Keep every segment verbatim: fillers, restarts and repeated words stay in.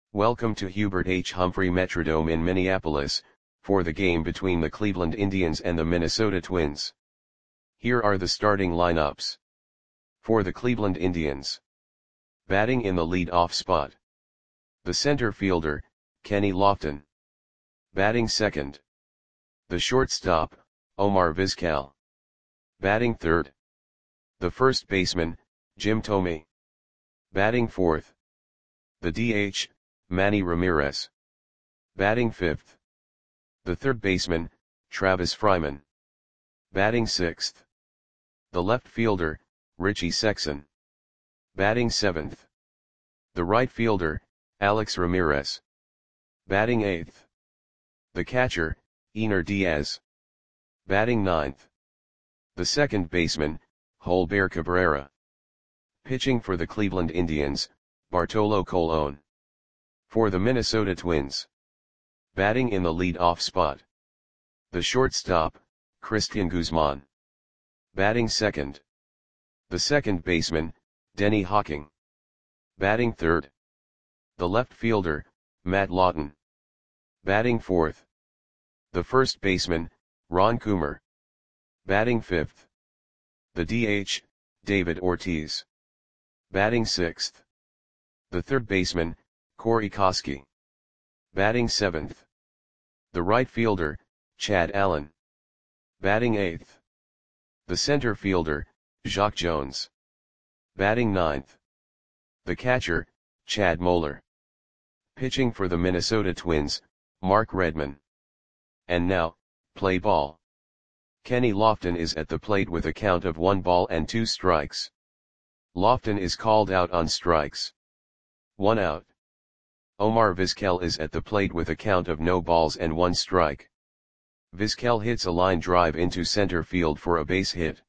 Welcome to Hubert H. Humphrey Metrodome in Minneapolis, for the game between the Cleveland Indians and the Minnesota Twins. Here are the starting lineups. For the Cleveland Indians. Batting in the lead-off spot. The center fielder, Kenny Lofton. Batting second. The shortstop, Omar Vizquel. Batting third. The first baseman, Jim Thome. Batting fourth. The D H, Manny Ramirez. Batting fifth. The third baseman, Travis Fryman. Batting sixth. The left fielder, Richie Sexson. Batting seventh. The right fielder, Alex Ramirez. Batting eighth. The catcher, Einar Diaz. Batting ninth. The second baseman, Holber Cabrera. Pitching for the Cleveland Indians, Bartolo Colon. For the Minnesota Twins. Batting in the lead-off spot. The shortstop, Christian Guzman. Batting second. The second baseman, Denny Hawking. Batting third. The left fielder, Matt Lawton. Batting fourth. The first baseman, Ron Coomer. Batting fifth. The D H, David Ortiz. Batting sixth. The third baseman, Corey Koskie. Batting seventh. The right fielder, Chad Allen. Batting eighth. The center fielder, Jacque Jones. Batting ninth. The catcher, Chad Moeller. Pitching for the Minnesota Twins, Mark Redman. And now, play ball. Kenny Lofton is at the plate with a count of one ball and two strikes. Lofton is called out on strikes. One out. Omar Vizquel is at the plate with a count of no balls and one strike. Vizquel hits a line drive into center field for a base hit.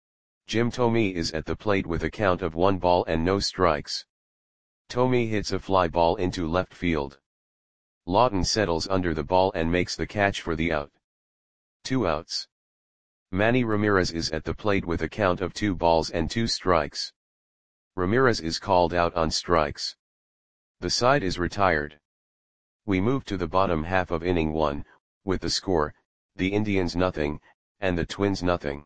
Jim Thome is at the plate with a count of one ball and no strikes. Thome hits a fly ball into left field. Lawton settles under the ball and makes the catch for the out. Two outs. Manny Ramirez is at the plate with a count of two balls and two strikes. Ramirez is called out on strikes. The side is retired. We move to the bottom half of inning one, with the score, the Indians nothing, and the Twins nothing.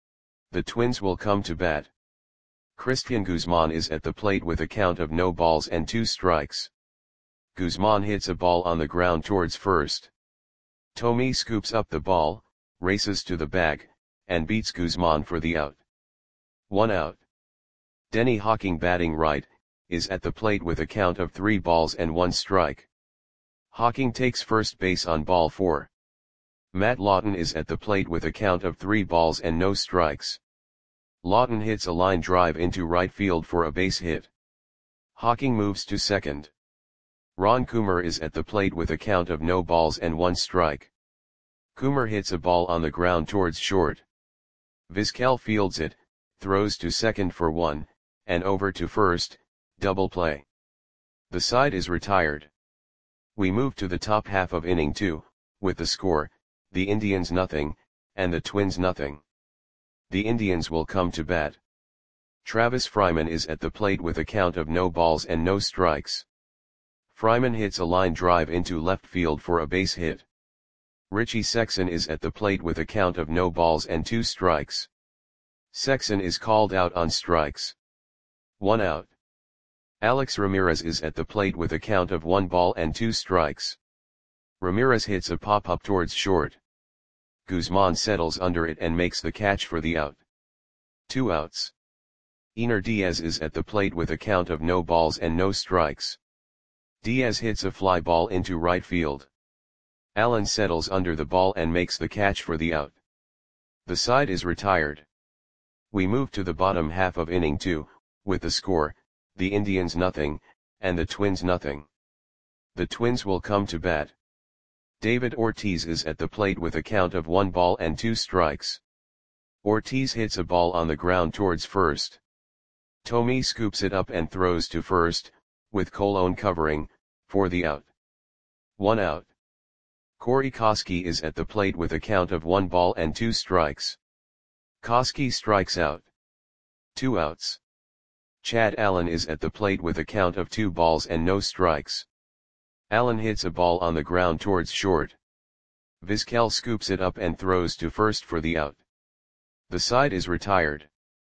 The Twins will come to bat. Christian Guzman is at the plate with a count of no balls and two strikes. Guzman hits a ball on the ground towards first. Thome scoops up the ball, races to the bag, and beats Guzman for the out. One out. Denny Hawking batting right, is at the plate with a count of three balls and one strike. Hawking takes first base on ball four. Matt Lawton is at the plate with a count of three balls and no strikes. Lawton hits a line drive into right field for a base hit. Hawking moves to second. Ron Coomer is at the plate with a count of no balls and one strike. Coomer hits a ball on the ground towards short. Vizquel fields it, throws to second for one, and over to first, double play. The side is retired. We move to the top half of inning two, with the score, the Indians nothing, and the Twins nothing. The Indians will come to bat. Travis Fryman is at the plate with a count of no balls and no strikes. Fryman hits a line drive into left field for a base hit. Richie Sexson is at the plate with a count of no balls and two strikes. Sexson is called out on strikes. One out. Alex Ramirez is at the plate with a count of one ball and two strikes. Ramirez hits a pop-up towards short. Guzman settles under it and makes the catch for the out. Two outs. Einar Diaz is at the plate with a count of no balls and no strikes. Diaz hits a fly ball into right field. Allen settles under the ball and makes the catch for the out. The side is retired. We move to the bottom half of inning two, with the score, the Indians nothing, and the Twins nothing. The Twins will come to bat. David Ortiz is at the plate with a count of one ball and two strikes. Ortiz hits a ball on the ground towards first. Thome scoops it up and throws to first, with Colon covering, for the out. One out. Corey Koskie is at the plate with a count of one ball and two strikes. Koskie strikes out. Two outs. Chad Allen is at the plate with a count of two balls and no strikes. Allen hits a ball on the ground towards short. Vizquel scoops it up and throws to first for the out. The side is retired.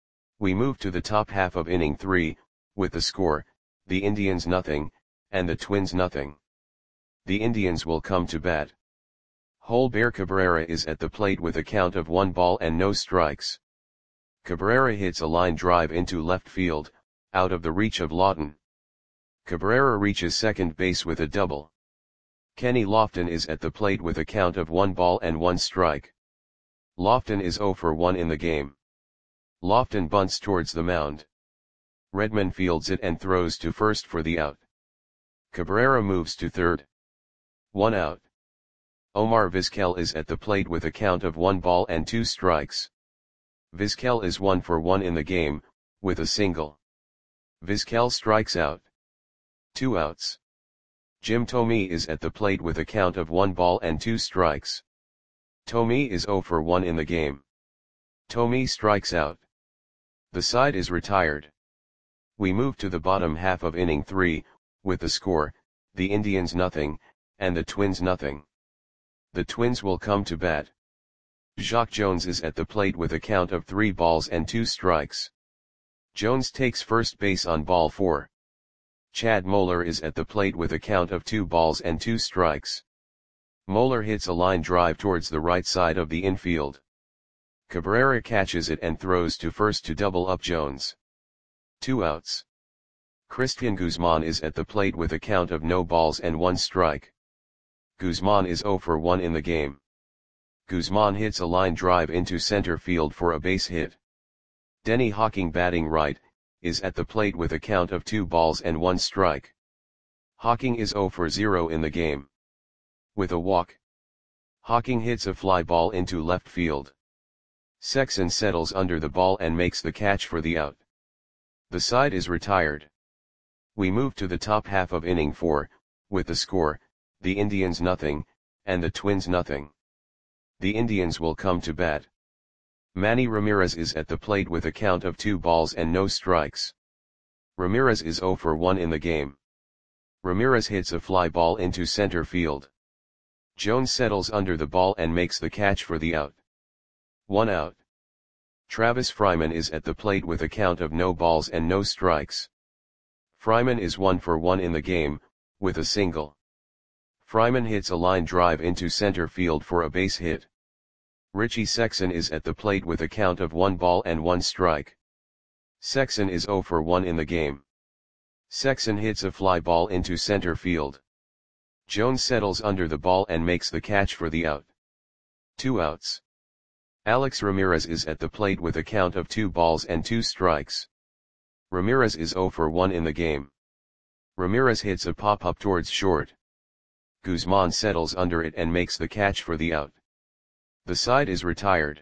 We move to the top half of inning three, with the score, the Indians nothing, and the Twins nothing. The Indians will come to bat. Holber Cabrera is at the plate with a count of one ball and no strikes. Cabrera hits a line drive into left field, out of the reach of Lawton. Cabrera reaches second base with a double. Kenny Lofton is at the plate with a count of one ball and one strike. Lofton is oh for one in the game. Lofton bunts towards the mound. Redman fields it and throws to first for the out. Cabrera moves to third. One out. Omar Vizquel is at the plate with a count of one ball and two strikes. Vizquel is one for one in the game, with a single. Vizquel strikes out. Two outs. Jim Thome is at the plate with a count of one ball and two strikes. Thome is oh for one in the game. Thome strikes out. The side is retired. We move to the bottom half of inning three, with the score, the Indians nothing, and the Twins nothing. The Twins will come to bat. Jacque Jones is at the plate with a count of three balls and two strikes. Jones takes first base on ball four. Chad Moeller is at the plate with a count of two balls and two strikes. Moeller hits a line drive towards the right side of the infield. Cabrera catches it and throws to first to double up Jones. Two outs. Christian Guzman is at the plate with a count of no balls and one strike. Guzman is oh for one in the game. Guzman hits a line drive into center field for a base hit. Denny Hawking, batting right, is at the plate with a count of two balls and one strike. Hawking is oh for zero in the game. With a walk, Hawking hits a fly ball into left field. Sexson settles under the ball and makes the catch for the out. The side is retired. We move to the top half of inning four, with the score, the Indians nothing, and the Twins nothing. The Indians will come to bat. Manny Ramirez is at the plate with a count of two balls and no strikes. Ramirez is oh for one in the game. Ramirez hits a fly ball into center field. Jones settles under the ball and makes the catch for the out. One out. Travis Fryman is at the plate with a count of no balls and no strikes. Fryman is one for one in the game, with a single. Fryman hits a line drive into center field for a base hit. Richie Sexson is at the plate with a count of one ball and one strike. Sexson is oh for one in the game. Sexson hits a fly ball into center field. Jones settles under the ball and makes the catch for the out. Two outs. Alex Ramirez is at the plate with a count of two balls and two strikes. Ramirez is oh for one in the game. Ramirez hits a pop-up towards short. Guzman settles under it and makes the catch for the out. The side is retired.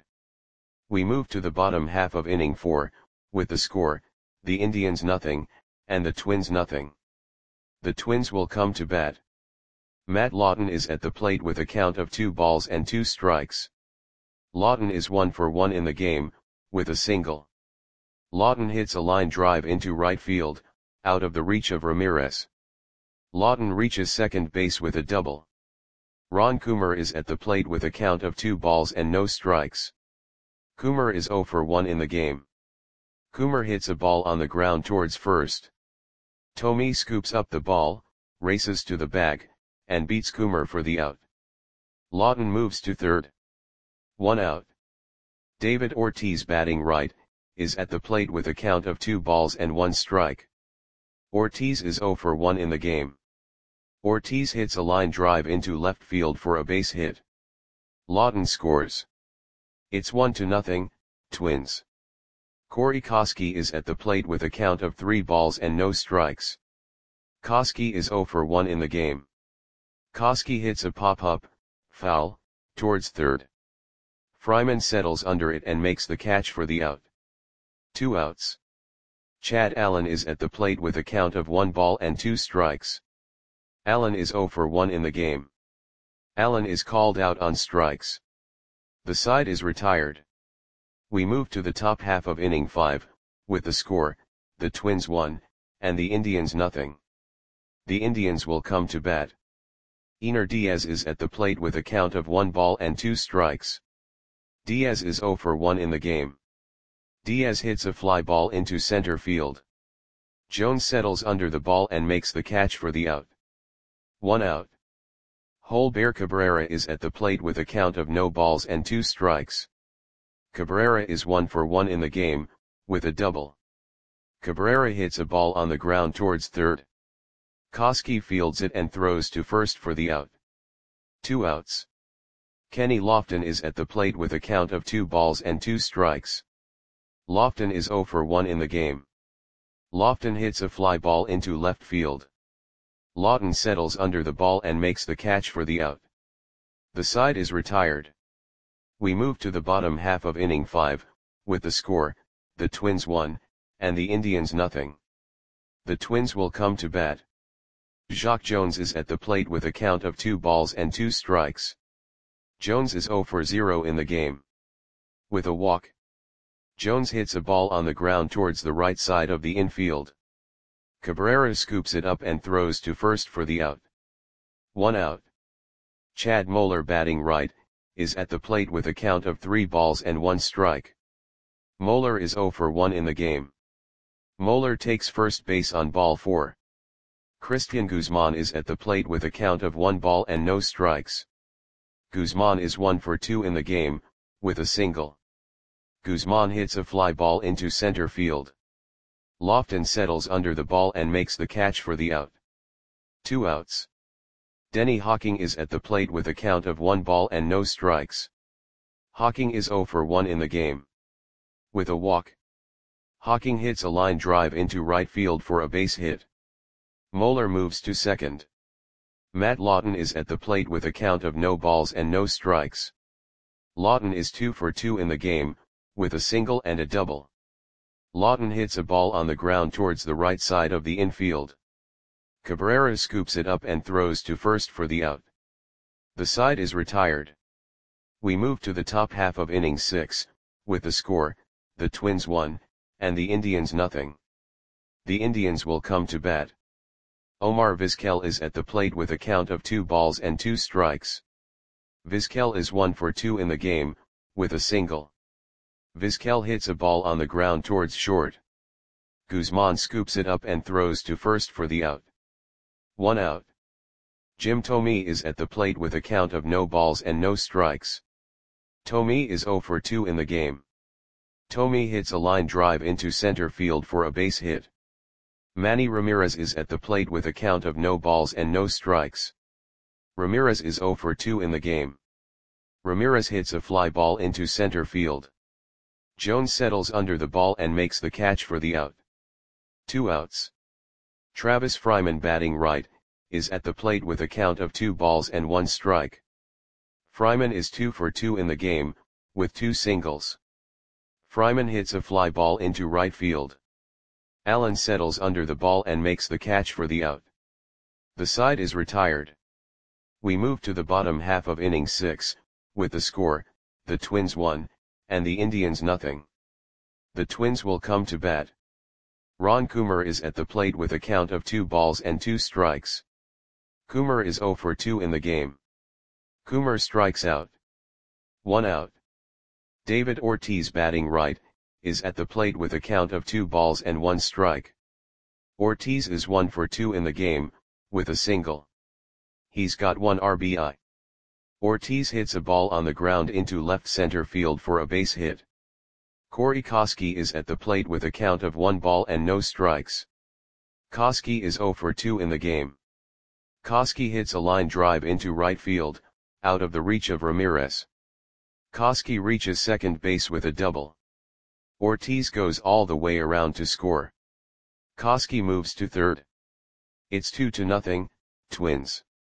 We move to the bottom half of inning four, with the score, the Indians nothing, and the Twins nothing. The Twins will come to bat. Matt Lawton is at the plate with a count of two balls and two strikes. Lawton is one for one in the game, with a single. Lawton hits a line drive into right field, out of the reach of Ramirez. Lawton reaches second base with a double. Ron Coomer is at the plate with a count of two balls and no strikes. Coomer is oh for one in the game. Coomer hits a ball on the ground towards first. Thome scoops up the ball, races to the bag, and beats Coomer for the out. Lawton moves to third. One out. David Ortiz, batting right, is at the plate with a count of two balls and one strike. Ortiz is oh for one in the game. Ortiz hits a line drive into left field for a base hit. Lawton scores. It's one to nothing, Twins. Corey Koskie is at the plate with a count of three balls and no strikes. Koskie is oh for one in the game. Koskie hits a pop-up, foul, towards third. Fryman settles under it and makes the catch for the out. Two outs. Chad Allen is at the plate with a count of one ball and two strikes. Allen is oh for one in the game. Allen is called out on strikes. The side is retired. We move to the top half of inning five, with the score, the Twins one, and the Indians nothing. The Indians will come to bat. Einar Diaz is at the plate with a count of one ball and two strikes. Diaz is zero for one in the game. Diaz hits a fly ball into center field. Jones settles under the ball and makes the catch for the out. One out. Holber Cabrera is at the plate with a count of no balls and two strikes. Cabrera is one for one in the game, with a double. Cabrera hits a ball on the ground towards third. Koski fields it and throws to first for the out. Two outs. Kenny Lofton is at the plate with a count of two balls and two strikes. Lofton is zero for one in the game. Lofton hits a fly ball into left field. Lawton settles under the ball and makes the catch for the out. The side is retired. We move to the bottom half of inning five, with the score, the Twins one, and the Indians nothing. The Twins will come to bat. Jacque Jones is at the plate with a count of two balls and two strikes. Jones is zero for zero in the game. With a walk, Jones hits a ball on the ground towards the right side of the infield. Cabrera scoops it up and throws to first for the out. One out. Chad Moeller, batting right, is at the plate with a count of three balls and one strike. Moeller is zero for one in the game. Moeller takes first base on ball four. Christian Guzman is at the plate with a count of one ball and no strikes. Guzman is one for two in the game, with a single. Guzman hits a fly ball into center field. Lofton settles under the ball and makes the catch for the out. Two outs. Denny Hawking is at the plate with a count of one ball and no strikes. Hawking is zero for one in the game. With a walk, Hawking hits a line drive into right field for a base hit. Moeller moves to second. Matt Lawton is at the plate with a count of no balls and no strikes. Lawton is two for two in the game, with a single and a double. Lawton hits a ball on the ground towards the right side of the infield. Cabrera scoops it up and throws to first for the out. The side is retired. We move to the top half of inning six, with the score, the Twins one, and the Indians nothing. The Indians will come to bat. Omar Vizquel is at the plate with a count of two balls and two strikes. Vizquel is one for two in the game, with a single. Vizquel hits a ball on the ground towards short. Guzman scoops it up and throws to first for the out. One out. Jim Thome is at the plate with a count of no balls and no strikes. Thome is zero for two in the game. Thome hits a line drive into center field for a base hit. Manny Ramirez is at the plate with a count of no balls and no strikes. Ramirez is zero for two in the game. Ramirez hits a fly ball into center field. Jones settles under the ball and makes the catch for the out. Two outs. Travis Fryman, batting right, is at the plate with a count of two balls and one strike. Fryman is two for two in the game, with two singles. Fryman hits a fly ball into right field. Allen settles under the ball and makes the catch for the out. The side is retired. We move to the bottom half of inning six, with the score, the Twins one, and the Indians nothing. The Twins will come to bat. Ron Coomer is at the plate with a count of two balls and two strikes. Coomer is zero for two in the game. Coomer strikes out. One out. David Ortiz, batting right, is at the plate with a count of two balls and one strike. Ortiz is one for two in the game, with a single. He's got one R B I. Ortiz hits a ball on the ground into left center field for a base hit. Corey Koski is at the plate with a count of one ball and no strikes. Koski is zero for two in the game. Koski hits a line drive into right field, out of the reach of Ramirez. Koski reaches second base with a double. Ortiz goes all the way around to score. Koski moves to third. It's two to nothing, Twins.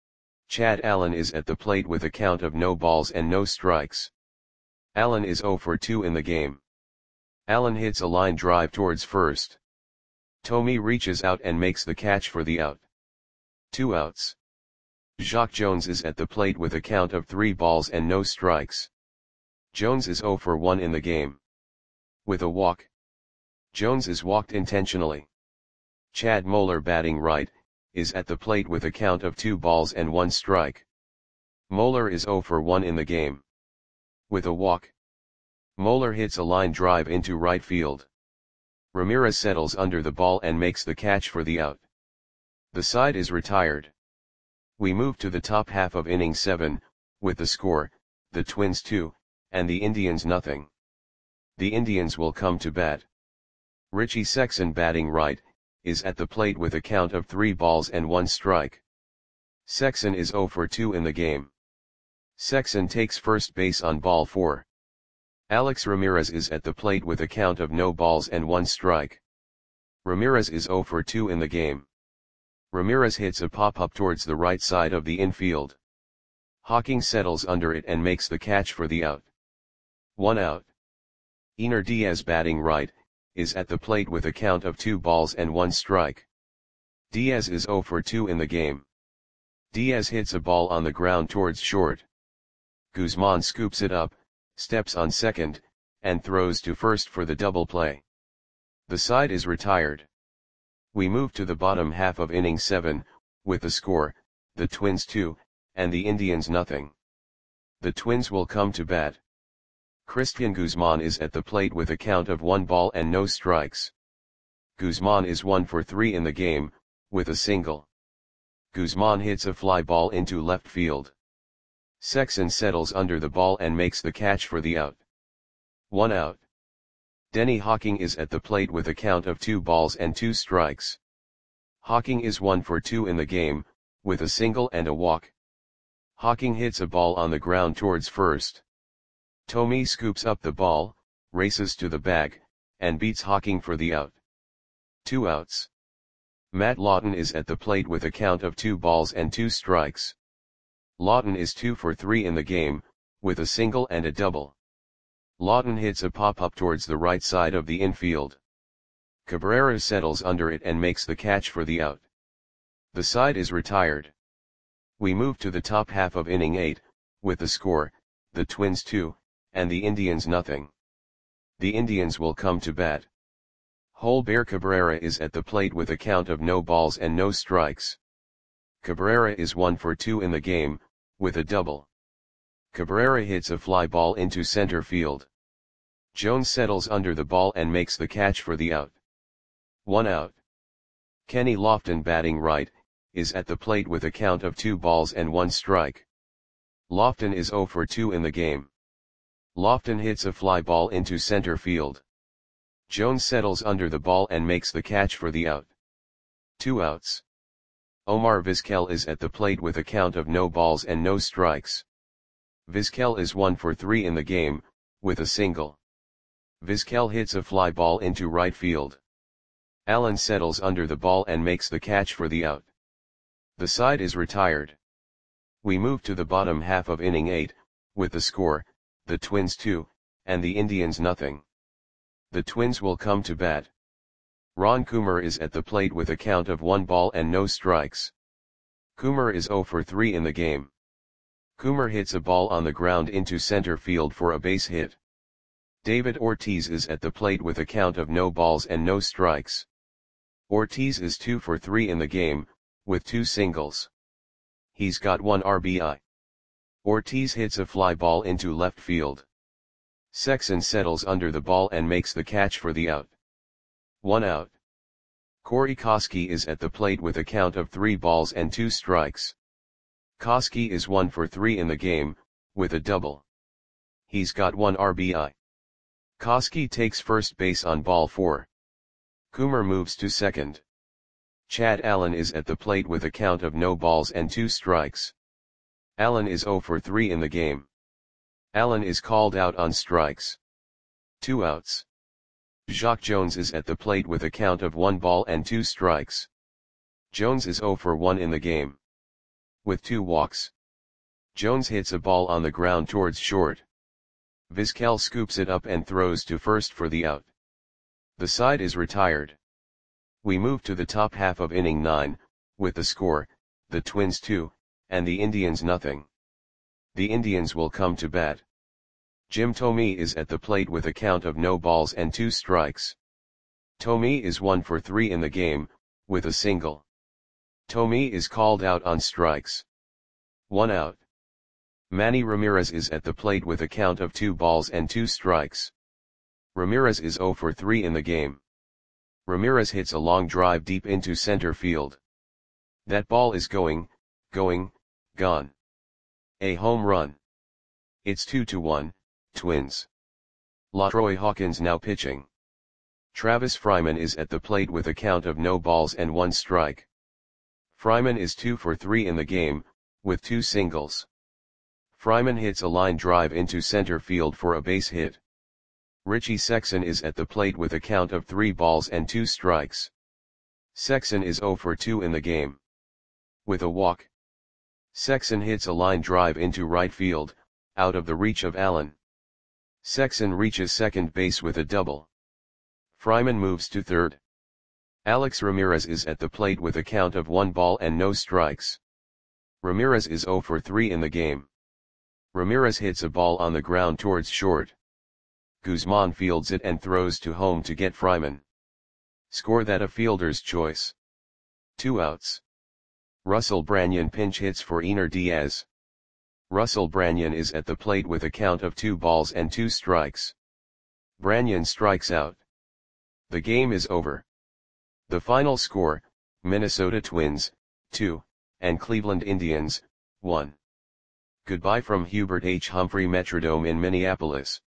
Chad Allen is at the plate with a count of no balls and no strikes. Allen is zero for two in the game. Allen hits a line drive towards first. Thome reaches out and makes the catch for the out. Two outs. Jacque Jones is at the plate with a count of three balls and no strikes. Jones is zero for one in the game. With a walk. Jones is walked intentionally. Chad Moeller, batting right, is at the plate with a count of two balls and one strike. Moeller is zero for one in the game. With a walk, Moeller hits a line drive into right field. Ramirez settles under the ball and makes the catch for the out. The side is retired. We move to the top half of inning seven, with the score, the Twins two, and the Indians nothing. The Indians will come to bat. Richie Sexson, batting right, is at the plate with a count of three balls and one strike. Sexson is zero for two in the game. Sexson takes first base on ball four. Alex Ramirez is at the plate with a count of no balls and one strike. Ramirez is zero for two in the game. Ramirez hits a pop-up towards the right side of the infield. Hawking settles under it and makes the catch for the out. One out. Ener Diaz, batting right, is at the plate with a count of two balls and one strike. Diaz is zero for two in the game. Diaz hits a ball on the ground towards short. Guzman scoops it up, steps on second, and throws to first for the double play. The side is retired. We move to the bottom half of inning seven, with the score, the Twins two, and the Indians nothing. The Twins will come to bat. Christian Guzman is at the plate with a count of one ball and no strikes. Guzman is one for three in the game, with a single. Guzman hits a fly ball into left field. Sexson settles under the ball and makes the catch for the out. One out. Denny Hawking is at the plate with a count of two balls and two strikes. Hawking is one for two in the game, with a single and a walk. Hawking hits a ball on the ground towards first. Thome scoops up the ball, races to the bag, and beats Hawking for the out. Two outs. Matt Lawton is at the plate with a count of two balls and two strikes. Lawton is two for three in the game, with a single and a double. Lawton hits a pop-up towards the right side of the infield. Cabrera settles under it and makes the catch for the out. The side is retired. We move to the top half of inning eight, with the score, the Twins two, and the Indians nothing. The Indians will come to bat. Holber Cabrera is at the plate with a count of no balls and no strikes. Cabrera is one for two in the game, with a double. Cabrera hits a fly ball into center field. Jones settles under the ball and makes the catch for the out. One out. Kenny Lofton, batting right, is at the plate with a count of two balls and one strike. Lofton is zero for two in the game. Lofton hits a fly ball into center field. Jones settles under the ball and makes the catch for the out. Two outs. Omar Vizquel is at the plate with a count of no balls and no strikes. Vizquel is one for three in the game, with a single. Vizquel hits a fly ball into right field. Allen settles under the ball and makes the catch for the out. The side is retired. We move to the bottom half of inning eight, with the score, the Twins two, and the Indians nothing. The Twins will come to bat. Ron Coomer is at the plate with a count of one ball and no strikes. Coomer is zero for three in the game. Coomer hits a ball on the ground into center field for a base hit. David Ortiz is at the plate with a count of no balls and no strikes. Ortiz is two for three in the game, with two singles. He's got one R B I. Ortiz hits a fly ball into left field. Sexson settles under the ball and makes the catch for the out. One out. Corey Koskie is at the plate with a count of three balls and two strikes. Koskie is one for three in the game, with a double. He's got one R B I. Koskie takes first base on ball four. Coomer moves to second. Chad Allen is at the plate with a count of no balls and two strikes. Allen is zero for three in the game. Allen is called out on strikes. Two outs. Jacque Jones is at the plate with a count of one ball and two strikes. Jones is zero for one in the game. With two walks. Jones hits a ball on the ground towards short. Vizquel scoops it up and throws to first for the out. The side is retired. We move to the top half of inning nine, with the score, the Twins two, and the Indians nothing. The Indians will come to bat. Jim Thome is at the plate with a count of no balls and two strikes. Thome is one for three in the game, with a single. Thome is called out on strikes. One out. Manny Ramirez is at the plate with a count of two balls and two strikes. Ramirez is zero for three in the game. Ramirez hits a long drive deep into center field. That ball is going, going, gone. A home run. It's two to one, Twins. LaTroy Hawkins now pitching. Travis Fryman is at the plate with a count of no balls and one strike. Fryman is two for three in the game, with two singles. Fryman hits a line drive into center field for a base hit. Richie Sexson is at the plate with a count of three balls and two strikes. Sexson is zero for two in the game. With a walk. Sexson hits a line drive into right field, out of the reach of Allen. Sexson reaches second base with a double. Fryman moves to third. Alex Ramirez is at the plate with a count of one ball and no strikes. Ramirez is zero for three in the game. Ramirez hits a ball on the ground towards short. Guzman fields it and throws to home to get Fryman. Score that a fielder's choice. Two outs. Russell Branyan pinch hits for Ener Diaz. Russell Branyan is at the plate with a count of two balls and two strikes. Branyan strikes out. The game is over. The final score, Minnesota Twins, two, and Cleveland Indians, one. Goodbye from Hubert H. Humphrey Metrodome in Minneapolis.